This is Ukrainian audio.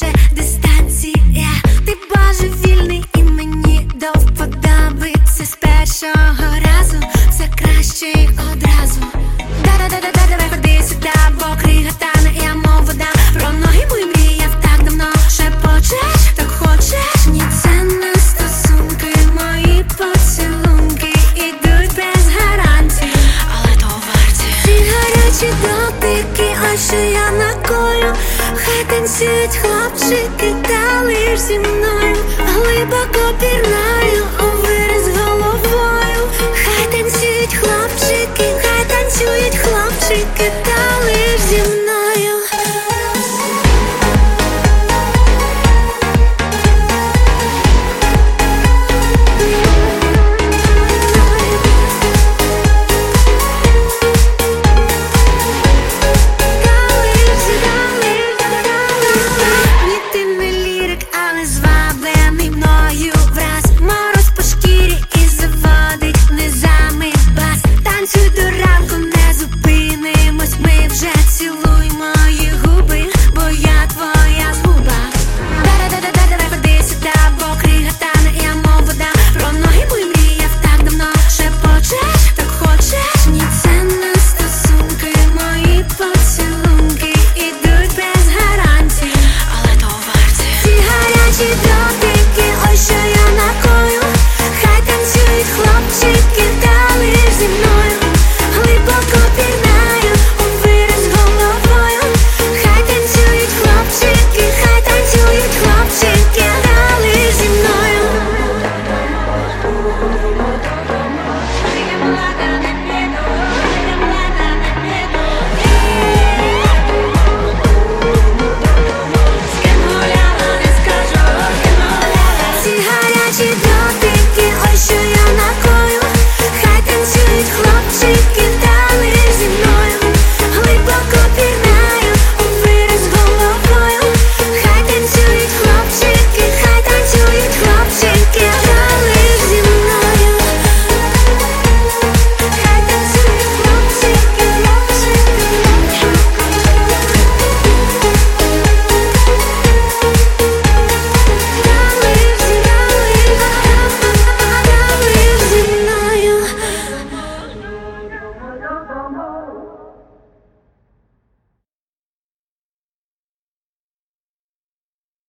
лише дистанція. Ти божевільний і мені до вподоби. Це з першого разу, все краще й одразу. Да-да-да-да, давай ходи сюди, бо криготана я мов вода. Про ноги мої мріяв так давно. Шепочеш, так хочеш? Ні, це не стосунки, мої поцілунки ідуть без гарантії, але то варті. Ці гарячі дотики, ось що я накою. Хай танцюють хлопчики, та лиш зі мною. Глибоко пірнаю у вираз головою. Хай танцюють хлопчики, хай танцюють хлопчики, та лиш зі мною.